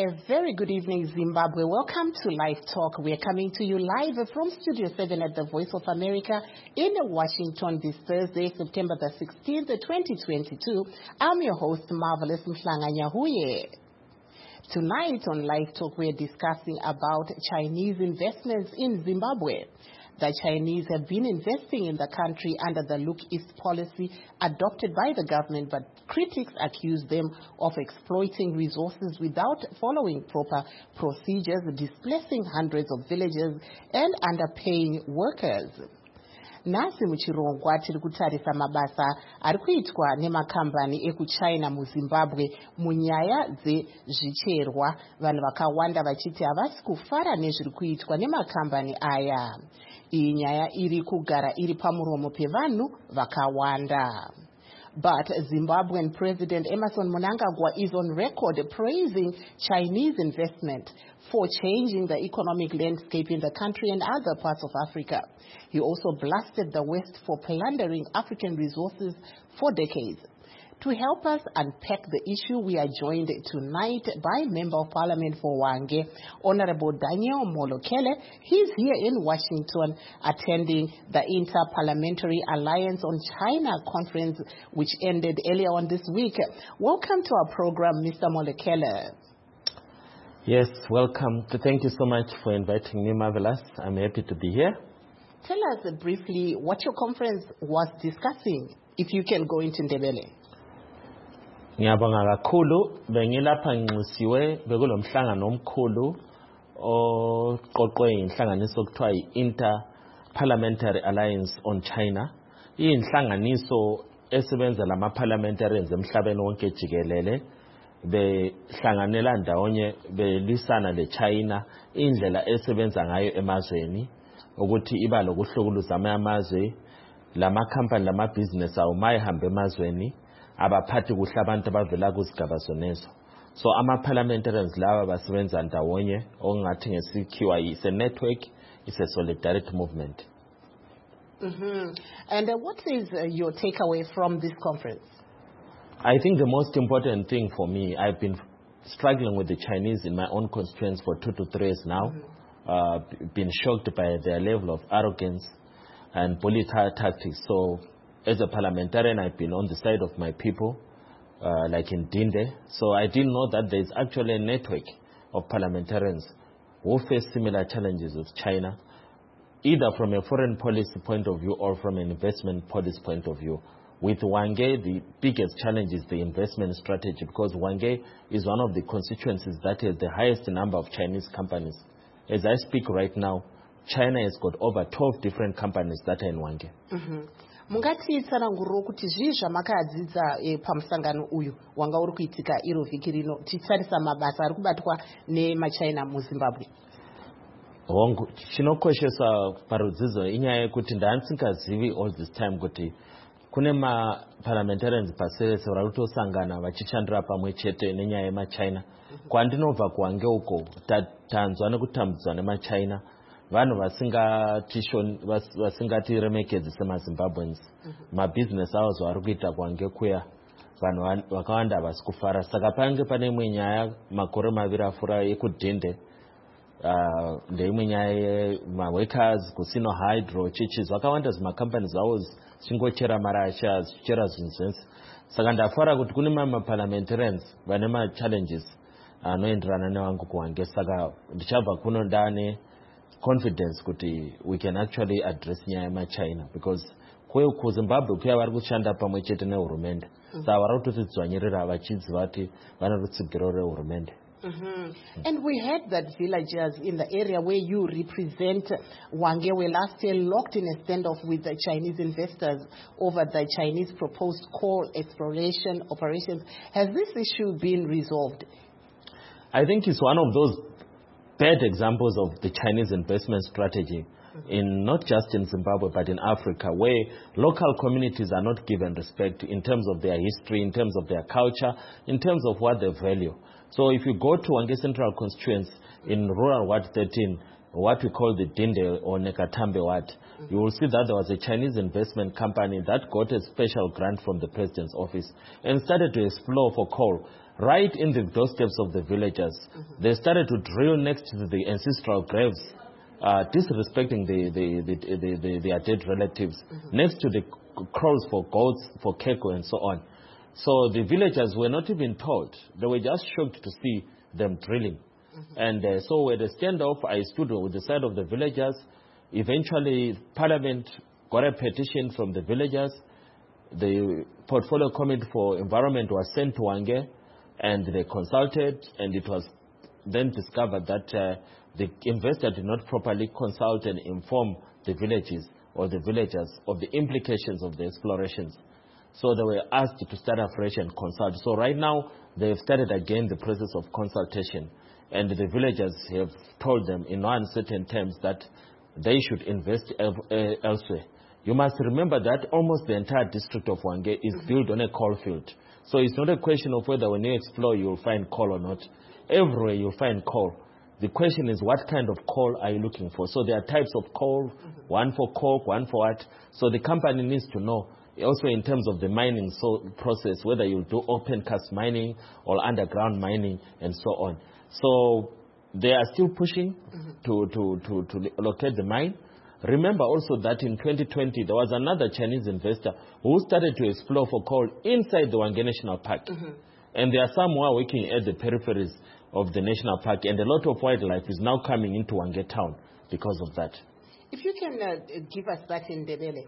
A very good evening, Zimbabwe. Welcome to Live Talk. We are coming to you live from Studio 7 at the Voice of America in Washington this Thursday, September the 16th, 2022. I'm your host, Marvelous Mhlanga-Nyahuye. Tonight on Live Talk, we are discussing about Chinese investments in Zimbabwe. The Chinese have been investing in the country under the Look East policy adopted by the government, but critics accuse them of exploiting resources without following proper procedures, displacing hundreds of villagers and underpaying workers. Nasi muchirongwa tiri kutarisa mabasa ari kuitwa nemakambani ekuchina muZimbabwe munyaya dzezvicherwa. Vanhu vakawanda vachiti havasi kufara nezviri kuitwa nemakambani aya. Iyi nyaya iri kugara iri pamuromo pevanhu vakawanda. But Zimbabwean President Emmerson Mnangagwa is on record praising Chinese investment for changing the economic landscape in the country and other parts of Africa. He also blasted the West for plundering African resources for decades. To help us unpack the issue, we are joined tonight by Member of Parliament for Hwange, Honorable Daniel Molokele. He's here in Washington attending the Inter-Parliamentary Alliance on China conference, which ended earlier on this week. Welcome to our program, Mr. Molokele. Yes, welcome. Thank you so much for inviting me, Marvelous. I'm happy to be here. Tell us briefly what your conference was discussing, if you can go into Ndebele. Ngiyabonga kakhulu bengilapha nxusiwe bekulomhlangano omkhulu oqoqwe inhlanganiso okuthiwa i-Inter-Parliamentary Alliance on China. Iyinhlanganiso esebenza lama parliamentarians emhlabeni wonke jikelele behlanganela ndawonye belisana leChina indlela esebenza ngayo emazweni ukuthi iba lokuhlukuluza amazwe lama company lama business awo mayihambe emazweni abaphathi kuhle abantu abavela kuzigaba zonezo. So ama-parliamentarians laba basebenza ndawonye okungathi ngesikhiwa is a network, it's a solidarity movement. And what is your takeaway from this conference? I think the most important thing for me, I've been struggling with the Chinese in my own constituency for 2 to 3 years now. Been shocked by their level of arrogance and bully tactics. So as a parliamentarian, I've been on the side of my people, like in Dinde. So I didn't know that there's actually a network of parliamentarians who face similar challenges with China, either from a foreign policy point of view or from an investment policy point of view. With Hwange, the biggest challenge is the investment strategy, because Hwange is one of the constituencies that has the highest number of Chinese companies. As I speak right now, China has got over 12 different companies that are in Hwange. Mungati tsananguriro kuti zvii zvamakadzidza pamusangano uyu wanga uri kuitika iro vhiki rino titarisa mabasa ari kubatwa neMachina muZimbabwe. Hongu chinokoshesa parudzidzo inyaya yekuti ndandisingazivi all this time kuti kune ma-parliamentarians pasere vari kutosangana vachichandira pamwe chete nenyaya yemaChina. Kwandinobva kuHwange uko tanzwa nekutambudzwa neMachina vanhu vasingatiremekedzi semaZimbabweans. Mabusiness avo zvavari kuita kuHwange kuya vanhu vakawanda havasi kufara. Saka pange pane imwe nyaya makore maviri afura yekudhinde ndeimwe nyaya yemaworkers kusino hydro chichis vakawanda zimacompanies avo zichingochera marasha zichichera zvinhu zvese. Saka ndafara kuti kune ma-parliamentarians vane ma-challenges anoenderana nevangu kuHwange. Saka ndichabva kuno ndane confidence kuti we can actually address nyaya yemaChina, because kuZimbabwe kuya vari kushanda pamwe chete nehurumende. Saka vari kutotidzvanyirira vachidziva kuti vane rutsigiro rehurumende. And we heard that villagers in the area where you represent, Hwange, were last year locked in a standoff with the Chinese investors over the Chinese proposed coal exploration operations. Has this issue been resolved? I think it's one of those bad examples of the Chinese investment strategy, in not just in Zimbabwe but in Africa, where local communities are not given respect in terms of their history, in terms of their culture, in terms of what they value. So if you go to Hwange Central constituency in rural Ward 13, what we call the Dinde or Nekatambe Wat, you will see that there was a Chinese investment company that got a special grant from the president's office and started to explore for coal right in the doorsteps of the villagers. They started to drill next to the ancestral graves, disrespecting their dead relatives, next to the crows for goats, for keko and so on. So the villagers were not even told. They were just shocked to see them drilling. And so at a standoff, I stood with the side of the villagers. Eventually, Parliament got a petition from the villagers. The Portfolio Committee for Environment was sent to Hwange, and they consulted, and it was then discovered that the investor did not properly consult and inform the villages or the villagers of the implications of the explorations. So they were asked to start afresh and consult. So right now, they've started again the process of consultation. And the villagers have told them in no uncertain terms that they should invest elsewhere. You must remember that almost the entire district of Hwange is built on a coal field. So it's not a question of whether when you explore you will find coal or not. Everywhere you'll find coal. The question is, what kind of coal are you looking for? So there are types of coal, one for coke, one for what. So the company needs to know, also in terms of the mining process, whether you do open cast mining or underground mining and so on. So they are still pushing to locate the mine. Remember also that in 2020, there was another Chinese investor who started to explore for coal inside the Hwange National Park. And there are some who are working at the peripheries of the national park, and a lot of wildlife is now coming into Hwange town because of that. If you can give us that in Ndebele.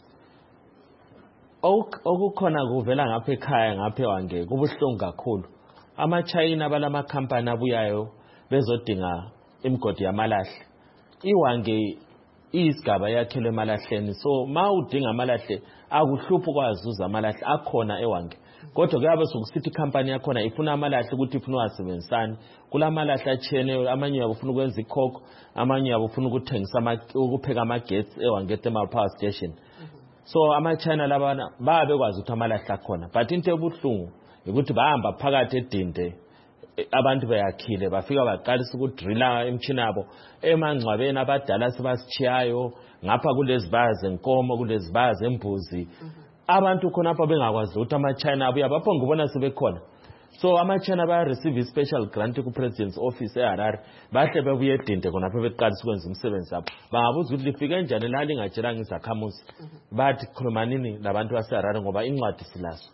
Okukhona kuvela ngapha ekhaya ngapha eHwange kubuhlungu kakhulu. Ama-China balama-company abuyayo bezodinga imigodi yamalahle. IHwange iyisigaba yakhelwe emalahleni, so ma udinga amalahle akuhluphi ukwazuza amalahle akhona eHwange. Kodwa kuyabe sokusithi icompany yakhona ifuna amalahle ukuthi ifuna uwasebenzisani. Kulamalahle atshiyeneyo, amanye yabo ufuna ukwenza ikhokho, amanye yabo ufuna ukupheka amagetsi eHwange Thermal Power Station. So ama-China labana bayabekwazi ukuthi amalahle akhona, but into ebuhlungu ukuthi bahamba phakathi edinde abantu beyakhile bafika baqalisa ukudrilla emtshini yabo emangcwabeni abadala sebasichiyayo ngapha kulezibaya zenkomo kulezibaya zembuzi. Abantu khonapha bengakwazi ukuthi ama-China abuya baphonga ubona sebekhona. So ama-China baya-receive special grant ku-President's Office eHarare, bahle bebuye edinde khonapha beqalisa ukwenza umsebenzi wabo. Bangabuza ukuthi lifike njani la lingatshelanga izakhamuzi. Bathi khuluma nini labantu baseHarare ngoba incwadi silazo.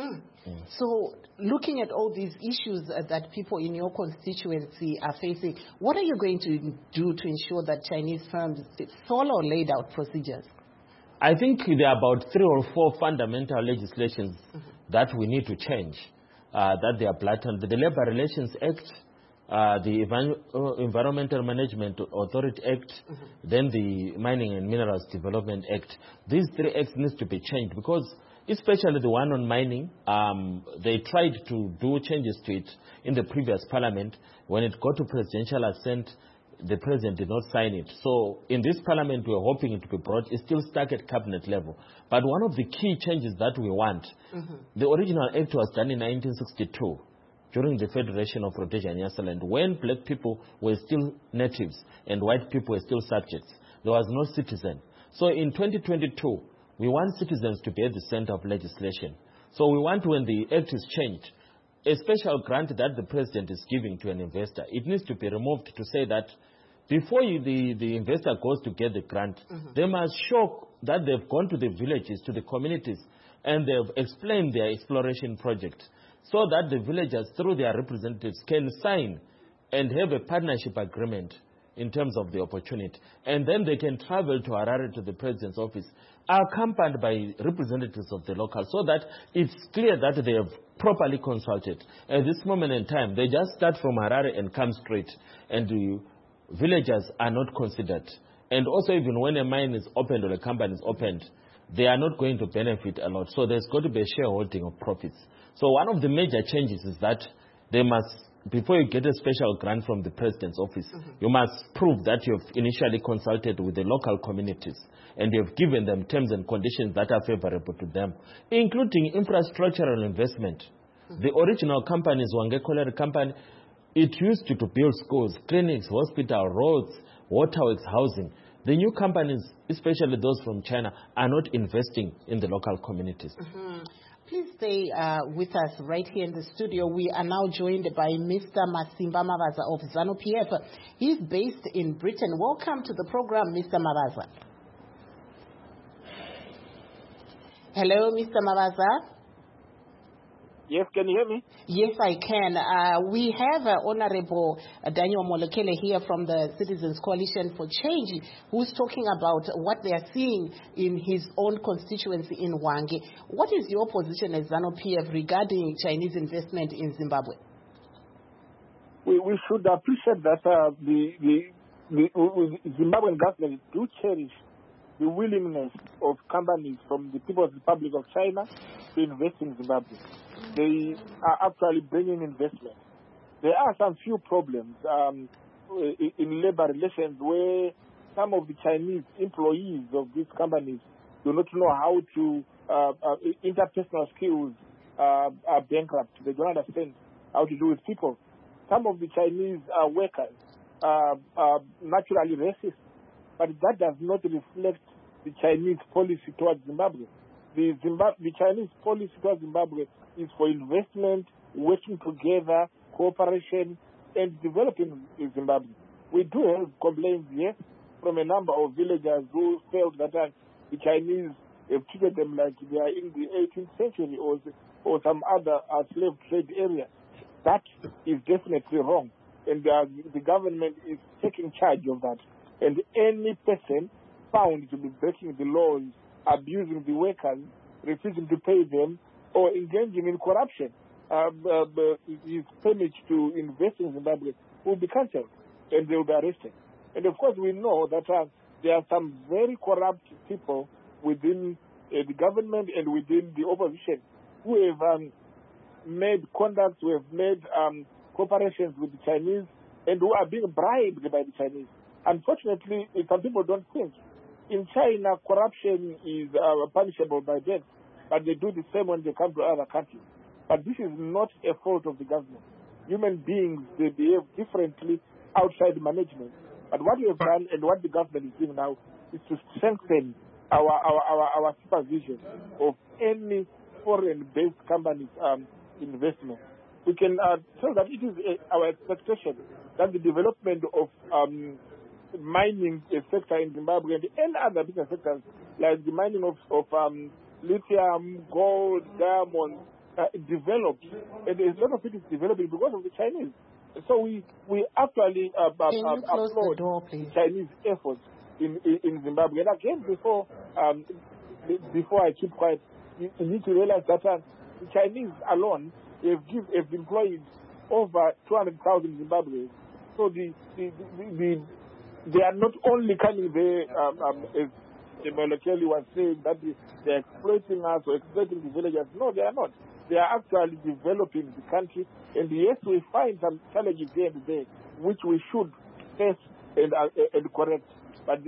So, looking at all these issues that people in your constituency are facing, what are you going to do to ensure that Chinese firms follow laid out procedures? I think there are about 3 or 4 fundamental legislations that we need to change, that they are blatant. The Labor Relations Act, the Environmental Management Authority Act, then the Mining and Minerals Development Act. These 3 acts need to be changed because especially the one on mining, they tried to do changes to it in the previous parliament. When it got to presidential assent, the president did not sign it. So in this parliament, we are hoping it to be brought. It's still stuck at cabinet level. But one of the key changes that we want, the original act was done in 1962 during the Federation of Rhodesia and Nyasaland, when black people were still natives and white people were still subjects. There was no citizen. So in 2022, we want citizens to be at the center of legislation. So we want, when the act is changed, a special grant that the president is giving to an investor, it needs to be removed to say that before the investor goes to get the grant, they must show that they've gone to the villages, to the communities, and they've explained their exploration project so that the villagers, through their representatives, can sign and have a partnership agreement in terms of the opportunity. And then they can travel to Harare, to the president's office, accompanied by representatives of the local, so that it's clear that they have properly consulted. At this moment in time, they just start from Harare and come straight, and the villagers are not considered. And also, even when a mine is opened or a company is opened, they are not going to benefit a lot. So there's got to be a shareholding of profits. So one of the major changes is that they must, before you get a special grant from the president's office, you must prove that you've initially consulted with the local communities and you've given them terms and conditions that are favorable to them, including infrastructural investment. The original companies, Hwange Colliery Company, it used to build schools, clinics, hospital, roads, waterworks, housing. The new companies, especially those from China, are not investing in the local communities. Please stay with us right here in the studio. We are now joined by Mr. Masimba Mavaza of ZANU-PF. He's based in Britain. Welcome to the program, Mr. Mavaza. Hello, Mr. Mavaza. Yes, can you hear me? Yes, I can. We have Honorable Daniel Molokele here from the Citizens Coalition for Change, who's talking about what they are seeing in his own constituency in Hwange. What is your position as ZANU-PF regarding Chinese investment in Zimbabwe? We should appreciate that the Zimbabwean government do cherish the willingness of companies from the People's Republic of China to invest in Zimbabwe. They are actually bringing investment. There are some few problems in labor relations where some of the Chinese employees of these companies do not know how to, interpersonal skills are bankrupt. They don't understand how to do with people. Some of the Chinese workers are naturally racist, but that does not reflect the Chinese policy towards Zimbabwe. The Chinese policy towards Zimbabwe is for investment, working together, cooperation, and developing in Zimbabwe. We do have complaints, yes, from a number of villagers who felt that the Chinese have treated them like they are in the 18th century or some other slave trade area. That is definitely wrong, and the government is taking charge of that. And any person found to be breaking the laws, abusing the workers, refusing to pay them, or engaging in corruption, his permit to invest in Zimbabwe will be cancelled and they will be arrested. And of course, we know that there are some very corrupt people within the government and within the opposition who have made contacts, who have made cooperations with the Chinese, and who are being bribed by the Chinese. Unfortunately, some people don't think. In China, corruption is punishable by death, but they do the same when they come to other countries. But this is not a fault of the government. Human beings, they behave differently outside management. But what we have done and what the government is doing now is to strengthen our supervision of any foreign-based companies' investment. We can tell that it is our expectation that the development of mining sector in Zimbabwe and other business sectors like the mining of lithium, gold, diamonds develops, and a lot of it is developing because of the Chinese. So we actually applaud the Chinese efforts in Zimbabwe. And again, before I keep quiet, you need to realize that the Chinese alone have employed over 200,000 Zimbabweans. So they are not only coming there, as Molokele was saying, that they are exploiting us or exploiting the villagers. No, they are not. They are actually developing the country. And yes, we find some challenges here and there, which we should face and correct. But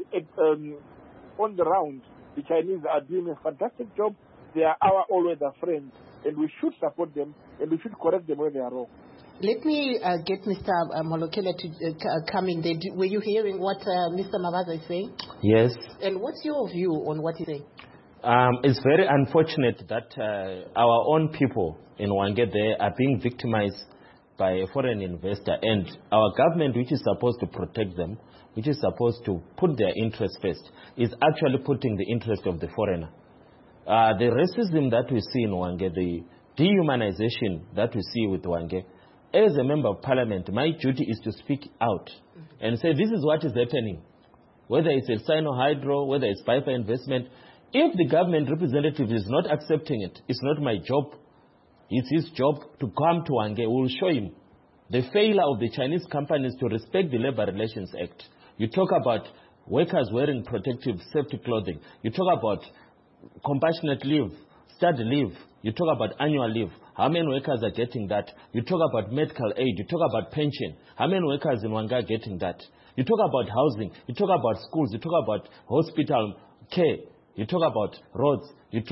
on the round, the Chinese are doing a fantastic job. They are our all-weather friends, and we should support them, and we should correct them when they are wrong. Let me get Mr. Molokele to come in there. Were you hearing what Mr. Mavaza is saying? Yes. And what's your view on what he's saying? It's very unfortunate that our own people in Hwange there are being victimized by a foreign investor, and our government, which is supposed to protect them, which is supposed to put their interests first, is actually putting the interest of the foreigner. The racism that we see in Hwange, the dehumanization that we see with Hwange, as a member of parliament, my duty is to speak out and say this is what is happening. Whether it's a Sino-Hydro, whether it's Piper investment, if the government representative is not accepting it, it's not my job. It's his job to come to Hwange. We will show him the failure of the Chinese companies to respect the Labor Relations Act. You talk about workers wearing protective safety clothing. You talk about compassionate leave, study leave. You talk about annual leave. How many workers are getting that? You talk about medical aid. You talk about pension. How many workers in Hwange are getting that? You talk about housing. You talk about schools. You talk about hospital care. You talk about roads. You talk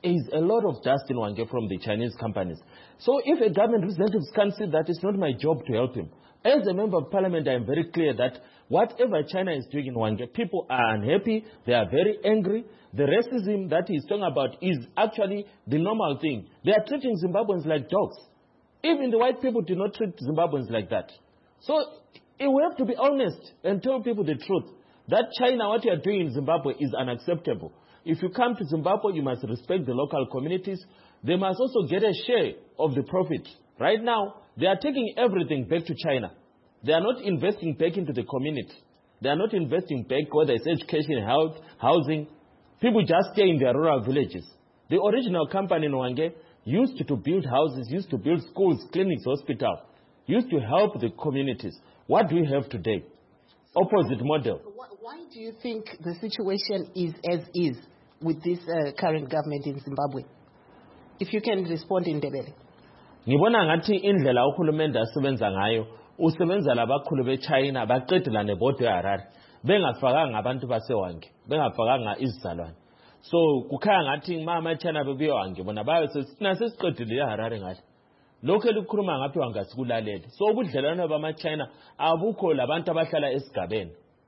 is a lot of dust in Hwange from the Chinese companies. So if a government representative can't see that, it's not my job to help him. As a member of parliament, I am very clear that whatever China is doing in Hwange, people are unhappy, they are very angry. The racism that he's talking about is actually the normal thing. They are treating Zimbabweans like dogs. Even the white people do not treat Zimbabweans like that. So we have to be honest and tell people the truth. That China, what you are doing in Zimbabwe is unacceptable. If you come to Zimbabwe, you must respect the local communities. They must also get a share of the profit. Right now, they are taking everything back to China. They are not investing back into the community. They are not investing back, whether it's education, health, housing. People just stay in their rural villages. The original company in Hwange used to build houses, used to build schools, clinics, hospitals, used to help the communities. What do we have today? Opposite model. Why do you think the situation is as is with this current government in Zimbabwe? If you can respond in Ndebele. Ngibona ngathi indlela uhulumende asebenza ngayo usebenza labakhulu beChina baqedela nebodo eHarare bengafakanga abantu baseHwange bengafakanga izizalwane. So kukhaya ngathi mama China bebuye eHwange bona bayo sesiqedile eHarare ngathi. Lokho elikhuluma ngaphi wangasikulaleli. So ubudlelwano bamaChina abukho labantu abahlala esigabeni.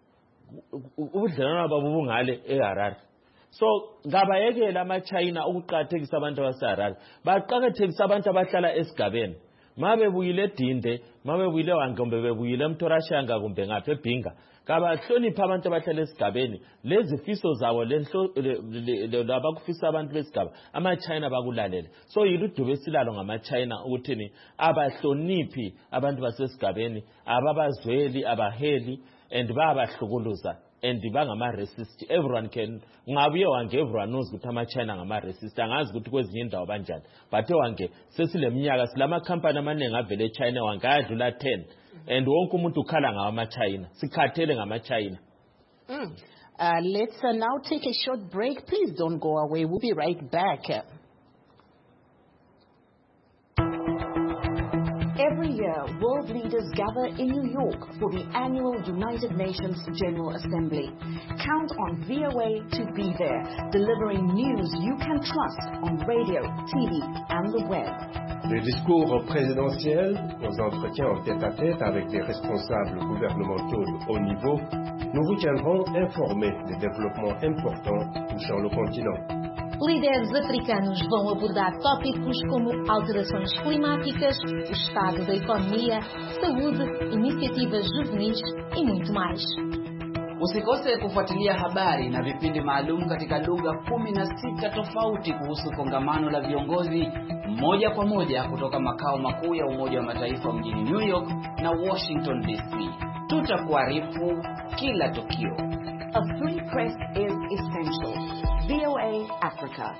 Ubudlelwano babo bungale eHarare. So ngabayekela amaChina ukuqhakathekisa abantu baseHarare. Baqhakathekisa abantu abahlala esigabeni. Mabe buyile eDinde, mabe buyile eHwange kumbe bebuyile eMthorashanga kumbe ngapha eBhinga. Kabahlonipha abantu abahlala esigabeni. Lezi fiso zabo labakufisa abantu besigaba amaChina bakulalele. So yiludubo esilalo ngamaChina ukuthini abahloniphi abantu basesigabeni, ababazweli, abaheli and bayabahlukuluza. And bangama-racist. Everyone can. Ngabuye Hwange, everyone knows ukuthi ama-China ngama-racist. Angazi ukuthi kwezinye indawo banjani. But Hwange, sesileminyaka silama-company amaningi avele eChina Hwange ayadlula 10. And wonke umuntu ukhala ngawo ama-China. Sikhathele ngama-China. Let's now take a short break. Please don't go away. We'll be right back. Every year, world leaders gather in New York for the annual United Nations General Assembly. Count on VOA to be there, delivering news you can trust on radio, TV, and the web. Les discours présidentiels, aux entretiens en tête-à-tête avec des responsables gouvernementaux de haut niveau, nous vous tiendrons informés des développements importants touchant le continent. Líderes africanos vão abordar tópicos como alterações climáticas, o estado da economia, saúde, iniciativas juvenis e muito mais. Usikose kufuatilia habari na vipindi maalum katika lugha 16 tofauti kuhusu kongamano la viongozi moja kwa moja kutoka makao makuu ya Umoja wa Mataifa mjini New York na Washington DC. Tutakuarifu kila tukio. A free press is essential. VOA Africa.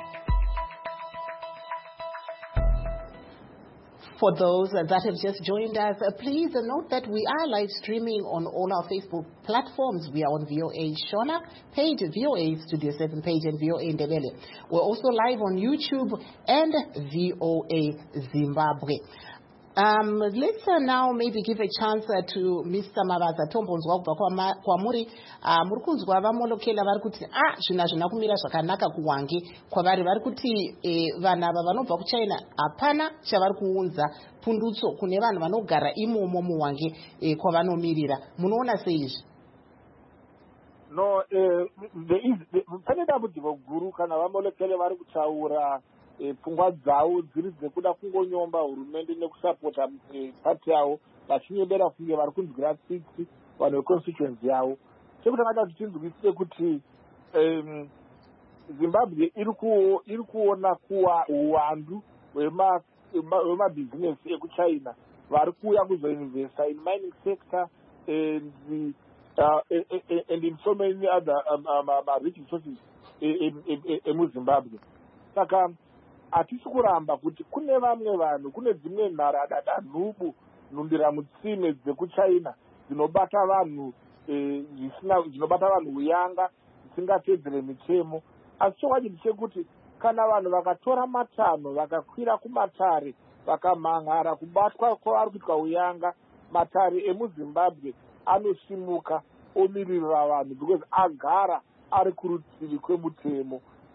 For those that have just joined us, please note that we are live streaming on all our Facebook platforms. We are on VOA Shona page, VOA Studio 7 page, and VOA Ndebele. We're also live on YouTube and VOA Zimbabwe. Let's now maybe give a chance to Mr. Mabaza Tombonzwa kwa muri murikunzwa vamolokela vari kuti zvina kumira zvakanaka kuHwange kwavari vari kuti vanhu ava vanobva kuChina hapana chavari kuunza pundutso kune vanhu vanogara imomo muHwange kwavanomirira. Munoona seizvi? No, pane dambudziko guru kana vamolekele vari kutaura pfungwa dzavo dziri dzekuda kungonyomba hurumende nekusapota pati yavo vachinyebera kunge vari kunzwira tsitsi vanhu veconstituency yavo. Chekutanga kuti tinzwisise kuti Zimbabwe iri kuona kuwa uwandu hwemabhizinesi ekuchina vari kuuya kuzoinvesta in mining sector and in so many other rich resources emuZimbabwe. Saka hatisi kuramba kuti kune vamwe vanhu, kune dzimwe nharadada nhubu nhumbira mutsime dzekuChina dzinobata vanhu dzinobata vanhu uyanga dzisingatedzere mitemo. Asi chokwadi chekuti kana vanhu vakatora matanho vakakwira kumatare vakamhanhara kubatwa kwavari kuitwa uyanga, matare emuZimbabwe anosimuka omirira vanhu because agara ari kurutivi kwemutemo.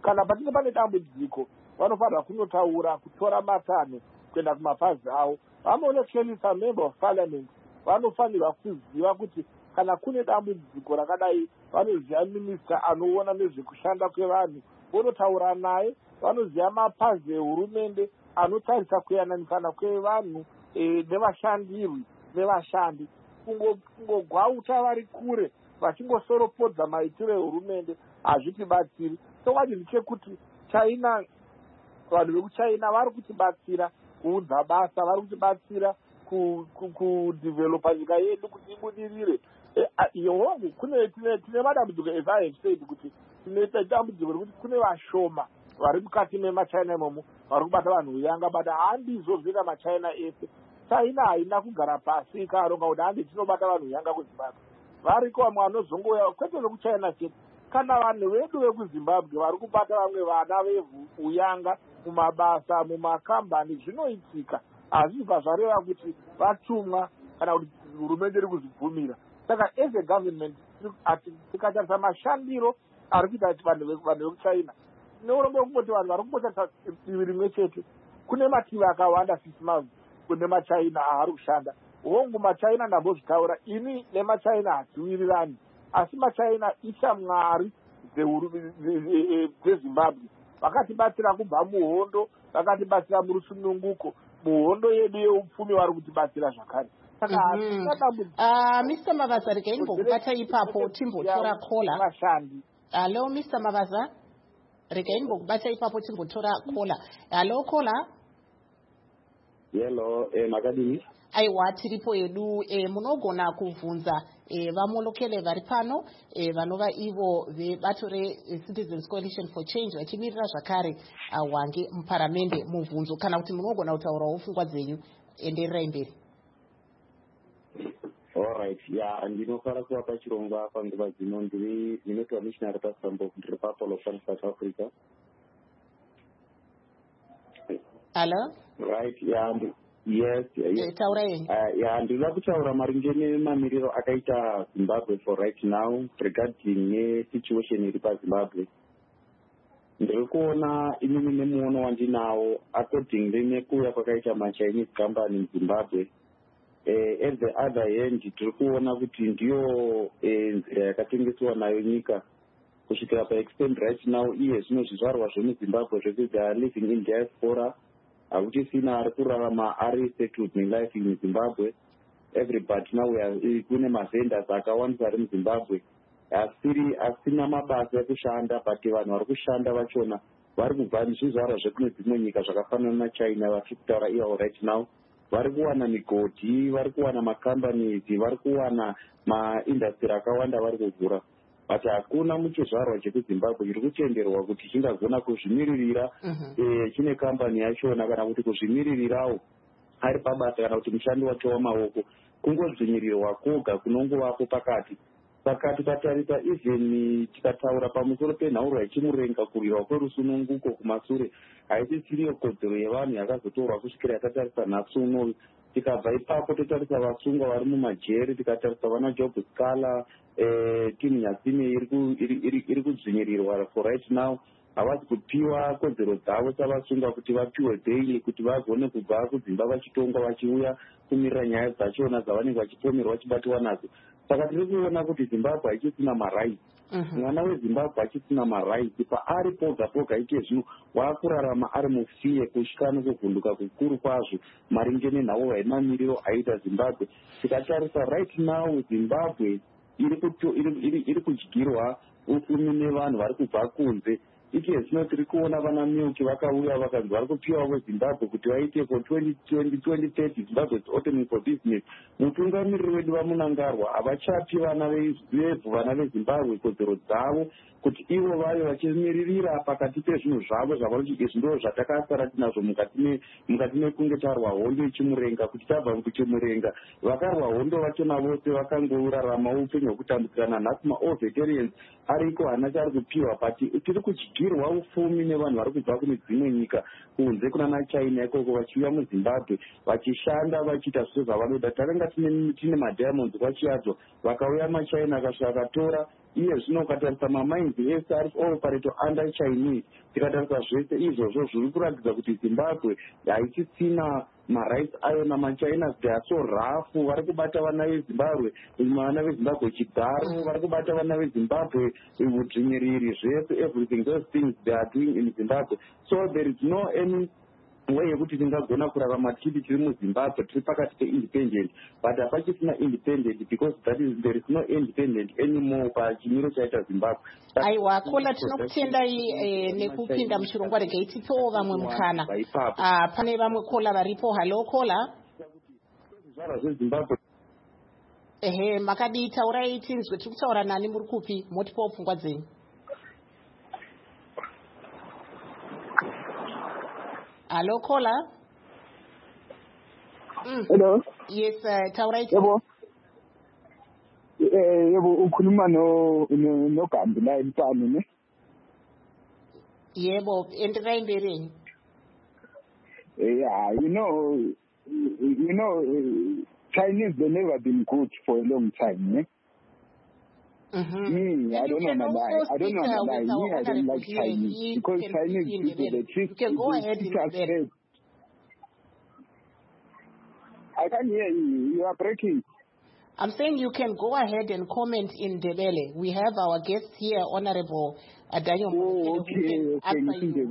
kana patinge pane dambudziko vanofanira kunotaura, kutora matanho kuenda kumapazi avo. Vamonekhelisa member of parliament vanofanirwa kuziva kuti kana kune dambudziko rakadai vanoziva minista anoona nezvekushanda kwevanhu, vonotaura naye. Vanoziva mapazi ehurumende anotarisa kuyananisana kwevanhu nevashandirwi nevashandi. Kungogwauta vari kure vachingosoropodza maitiro ehurumende hazvitibatsiri. Chokwadi ndechekuti China, vanhu vekuchina vari kutibatsira kuudza basa, vari kutibatsira kudhivhelopa nyika yedu kuti ibudirire. Hongu tine madambudziko, as I have said, kuti tine dambudziko rekuti kune vashoma vari mukati memachina imomo vari kubata vanhu uyanga, bata handizobvira machina ese. China haina kugara pasi ikaronga kuti handi tinobata vanhu uyanga kuzimbabwe. Variko vamwe vanozongouya kwete vekuchina chete, kana vanhu vedu vekuzimbabwe vari kubata vamwe vana vevhu uyanga mumabasa, mumakambani. Zvinoitika, hazvibva zvareva kuti vatumwa kana kuti hurumende iri kuzvibvumira. Saka as a government tikatarisa mashandiro ari kuita vanhu vekuchina, neurombo kungoti vanhu vari kumbotarisa divi rimwe chete. Kune mativi akawanda sisimazi kune machina aari kushanda. Hongu machina ndambozvitaura, ini nemachina hatiwirirani, asi machina ishamwari dzezimbabwe. Vakatibatsira kubva muhondo, vakatibatsira murusununguko, muhondo yedu yeupfumi vari kutibatsira zvakare. Mr. Mavaza, regai ndimbokubata ipapo timbotora kola. Vashandi. Hello, Mr. Mavaza, regai ndimbokubata ipapo timbotora kola. Hello, kola. Hello, makadini. Aiwa, tiripo edu munogona kubvunza vamolokele vari pano vanova ivo vebato reCitizens Coalition for Change vachimirira zvakare wange muparamende mubvunzo, kana kuti munogona kutaurawo pfungwa dzenyu. Endererai mberi. Alright, ndinofara kuvapa chirongwa panguva dzino. Ndinoitwa missionary pastor ndiri papolo South Africa. Hello? Right, yes. Taurai. Ndinoda kutaura maringe nemamiriro akaita Zimbabwe for right now regarding situation iri paZimbabwe. Ndiri kuona inini nemuono wandinawo according nekuuya kwakaita maChinese company muZimbabwe. At the other hand, tiri kuona kuti ndiyo nzira yakatengeswa nayo nyika kusvikira paextend right now. Iye zvino zvizvarwa zvemuZimbabwe zvekuti they are living in diaspora, hakuti sina ari kurarama ari settled nelife in Zimbabwe. Everybody now kune mavendors akawandisa ari muZimbabwe asina mabasa ekushanda, but vanhu vari kushanda vachona vari kubva zvizvarwa zvekune dzimwe nyika zvakafanana naChina vari kutaura ivo right now. Vari kuwana migodhi, vari kuwana macompanies, vari kuwana maindustry akawanda vari kuvhura, but hakuna muchizvarwa chekuZimbabwe chiri kutenderwa kuti chingagona kuzvimiririra chine kambani yachona, kana kuti kuzvimiririrawo ari pabasa, kana kuti mushandi wacho wamaoko. Kungozvinyirirwa kwoga kunongovapo pakati. Saka tikatarisa even tikataura pamusoro penhauro yachimurenga kurwirwa kwerusununguko kumasure, haisisiriyo kodzero yevanhu yakazotorwa kusvikira yakatarisa nhasi unoyu. Tikabva ipapo totarisa vasungwa vari mumajeri, tikatarisa vana Job Scala, timu Nyatsime iri kudzvinyirirwa for right now. Havasi kupiwa kodzero dzavo savasungwa kuti vapiwe bhaili kuti vagone kubva kudzimba vachitongwa vachiuya kumirira nyaya dzachona dzavanenge vachipomerwa vachibatiwa nadzo. Saka tiri kuona kuti Zimbabwe hachisina maraiti. Mwana weZimbabwe hachisina maraiti. Paari poga poga ike zvino waakurarama ari mufiye, kusvika nokuvhunduka kukuru kwazvo maringe nenhau yemamiriro aita Zimbabwe. Tikatarisa right now Zimbabwe iri kudyirwa upfumi nevanhu vari kubva kunze. Ike zvino tiri kuona vana Milk vakauya vakanzi vari kupiwa veZimbabwe kuti vaite for 2030 Zimbabwe is opening for business. Mutungamiriri wedu vamunangarwa havachapi vana vevhu, vana veZimbabwe kodzero dzavo kuti ivo vave vachimiririra pakati pezvinhu zvavo zvavanoti izvi ndo zvatakasara tinazvo mukati mekunge tarwa hondo ichimurenga. Kuti tabva kuchimurenga vakarwa hondo vachona vose vakangorarama upenyu hwekutambukirana. Nhasi maoveterians ariko hana chari kupiwa, but tiri kudyirwa upfumi nevanhu vari kubva kune dzimwe nyika kunze kunana China ikoko vachiuya muZimbabwe vachishanda vachiita zvose zvavanoda. Takanga tine madiamonds kwachiyadzo, vakauya maChina vakasvika vakatora iye zvino ukatarisa mamainzi ese ari kuoperate under Chinese, tikatarisa zvese izvozvo zviri kuratidza kuti Zimbabwe haichisina marights ayo namachinas. They are so rough. Vari kubata vana veZimbabwe, vana veZimbabwe chigaro, vari kubata vana veZimbabwe udzvinyiriri zvese, everything, those things they are doing in Zimbabwe. So there is no any way yekuti tingagona kurarama tiri muZimbabwe tiri pakati peindependent, but hapachisina independent because there is no independent anymore pachimiro chaita Zimbabwe. Aiwa, kola tinokutendai nekupinda muchirongwa regai tipewo vamwe mukana. Pane vamwe kola varipo. Hello kola. Zvara zveZimbabwe. Ehe, makadii, taurai tinzwe, tiri kutaura nani, muri kupi, motipawo pfungwa dzenyu. Hello, caller. Hello. Yes, taurai. Yebo. Yebo, ukhuluma noGambi la empani ne? Yebo, enderai mberi. Yeah, you know, Chinese, they never been good for a long time, ne? Me, I don't know my lie. I don't like Chinese because Chinese people, they treat you can go ahead and I can't hear you. You are breaking. I'm saying you can go ahead and comment in Ndebele. We have our guest here, Honorable Daniel. Oh, okay. I'm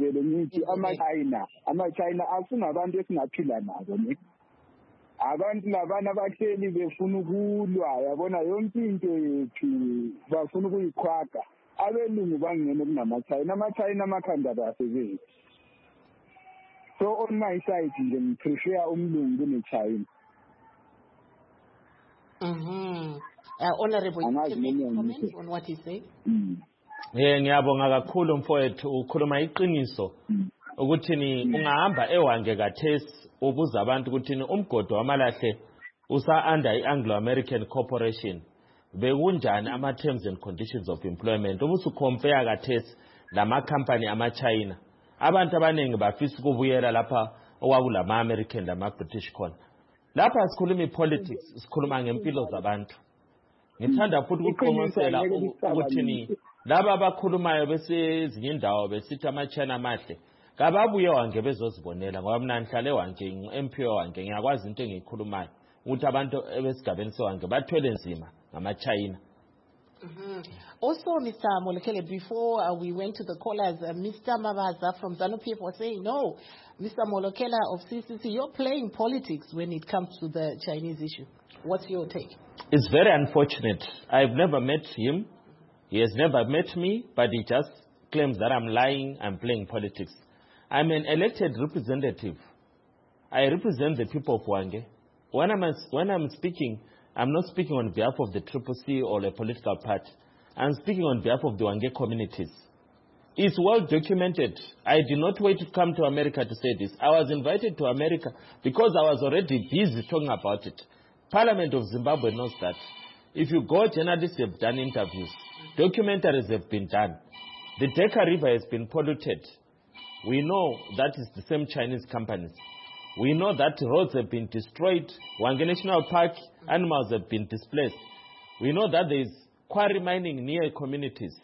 China. Asuna abantu esingaphila nabo ne. Abantu labana bahleli befuna ukulwa, yabona yonke into yethu bafuna ukuyikhwaga. Abelungu bangene kunamaChina, amaChina amakhanda basebenzi. So on my side nje ngiprefer umlungu kuneChina. Honorable, you can make a comment on what he said. Ngiyabonga kakhulu mfowethu, ukhuluma iqiniso ukuthi ni ungahamba ewange kathesi ubuza abantu ukuthi umgodo wamalahle usa under iAnglo-American Corporation bekunjani ama terms and conditions of employment. Ubusu compare kathesi lama company amaChina. Abantu abaningi bafisa ukubuyela lapha owakulama American lama British khona. Lapha sikhuluma politics, sikhuluma ngempilo zabantu. Ngithanda futhi ukuqoqosela ukuthi ni laba abakhulumayo bese ezinye indawo besithi amaChina amahle kababuye wange bezozibonela ngoba mina ngihlale wange MP wange ngiyakwazi into engiyikhulumayo ukuthi abantu ebesigabeni sewange bathwele nzima ngamaChina. Also, Mr. Molekele, before we went to the callers, Mr. Mabaza from ZANU-PF was saying, no, Mr. Molekele of CCC, you're playing politics when it comes to the Chinese issue. What's your take? It's very unfortunate. I've never met him. He has never met me, but he just claims that I'm lying, I'm playing politics. I'm an elected representative. I represent the people of Hwange. When I'm speaking, I'm not speaking on behalf of the CCC or a political party. I'm speaking on behalf of the Hwange communities. It's well documented. I did not wait to come to America to say this. I was invited to America because I was already busy talking about it. Parliament of Zimbabwe knows that. If you go, journalists have done interviews. Documentaries have been done. The Deka River has been polluted. We know that is the same Chinese companies. We know that roads have been destroyed. Hwange National Park, animals have been displaced. We know that there is quarry mining near communities,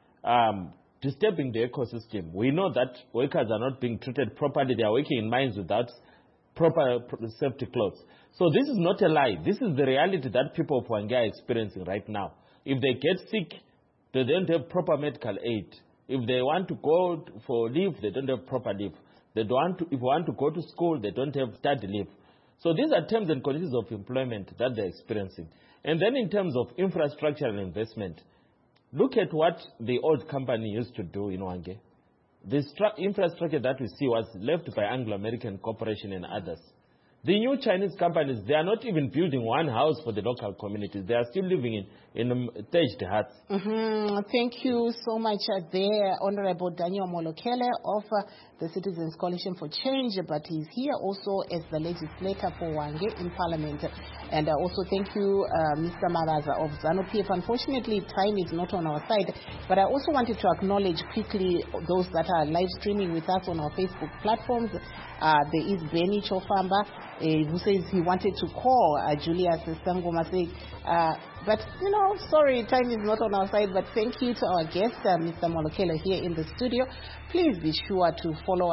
disturbing the ecosystem. We know that workers are not being treated properly. They are working in mines without proper safety clothes. So this is not a lie. This is the reality that people of Hwange are experiencing right now. If they get sick, they don't have proper medical aid. If they want to go for leave, they don't have proper leave. If they want to go to school, they don't have study leave. So these are terms and conditions of employment that they're experiencing. And then in terms of infrastructure and investment, look at what the old company used to do in Hwange. The infrastructure that we see was left by Anglo-American Corporation and others. The new Chinese companies, they are not even building one house for the local communities. They are still living in thatched huts. Thank you so much there, Honorable Daniel Molekele of the Citizens Coalition for Change, but he's here also as the legislator for Hwange in Parliament. And also thank you, Mr. Mabaza of ZANU-PF. Unfortunately, time is not on our side, but I also wanted to acknowledge quickly those that are live streaming with us on our Facebook platforms. There is Benny Chofamba, who says he wanted to call Julius Sangoma, saying But, sorry, time is not on our side, but thank you to our guest, Mr. Molokelo, here in the studio. Please be sure to follow us.